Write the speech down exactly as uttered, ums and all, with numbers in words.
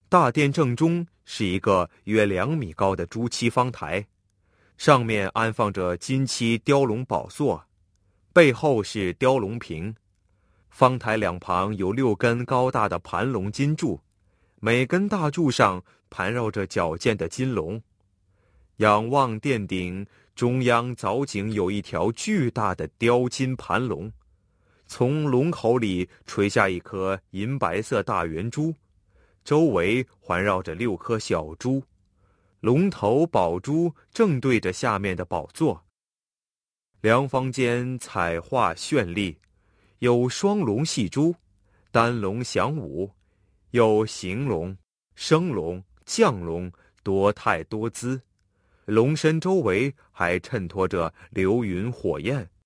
大殿正中是一个约两米高的朱漆方台，上面安放着金漆雕龙宝座，背后是雕龙屏。方台两旁有六根高大的盘龙金柱，每根大柱上盘绕着矫健的金龙。仰望殿顶，中央藻井有一条巨大的雕金盘龙，从龙口里垂下一颗银白色大圆珠，周围环绕着六颗小珠，龙头宝珠正对着下面的宝座。两方间彩画绚丽，有双龙戏珠、单龙翔舞，有行龙、升龙、降龙，多态多姿。龙身周围还衬托着流云火焰，